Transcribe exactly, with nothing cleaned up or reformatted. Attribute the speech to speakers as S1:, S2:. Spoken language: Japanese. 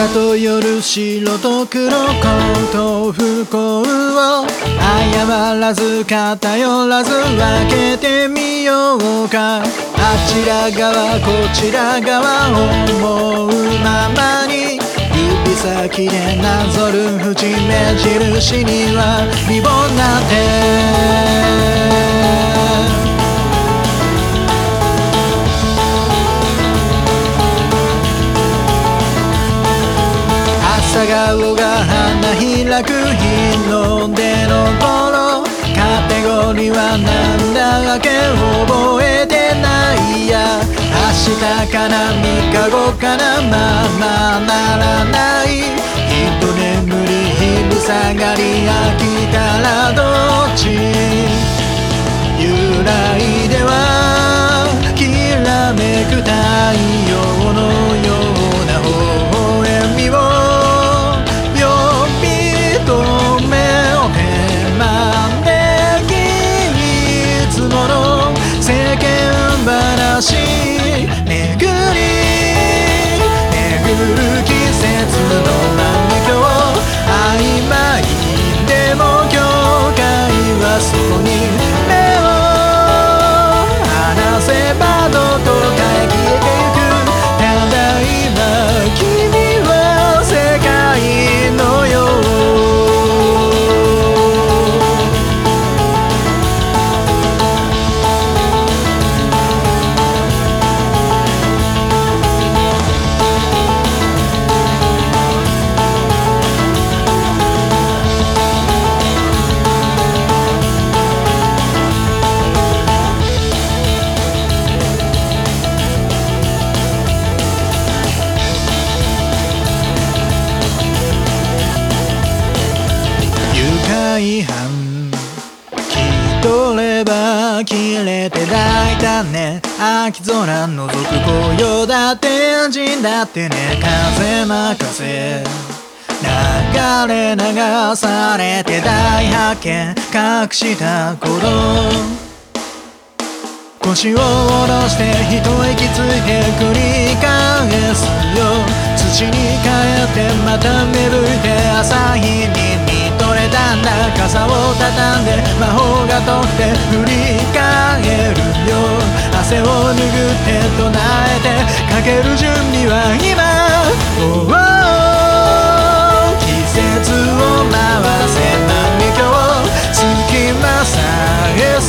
S1: 朝と夜、白と黒、幸と不幸を謝らず偏らず分けてみようか。あちら側こちら側思うままに指先でなぞる節目印にはリボンなんて朝顔が花開く日の出の頃、カテゴリーはなんだっけ覚えてないや。明日からみっかごかな、まあまあならない。一眠り昼下がり飽きたらどっち、揺らいではきらめく太陽のような微笑みを巡り巡る季節の万華曖昧でも境界はそこに目を離せばどこかへ消えてゆく。ただ今君は世界のよう。取れば切れて抱いたね。秋空覗く紅葉だって陣だってね。風任せ流れ流されて大発見隠した頃、腰を下ろして一息ついて繰り返すよ。土に帰ってまた芽吹いて朝日に見とれたんだ。傘を畳んで魔法が解くて振り返るよ。汗を拭って唱えてかける準備は今、oh, oh, 季節を回せ万華鏡隙間さえ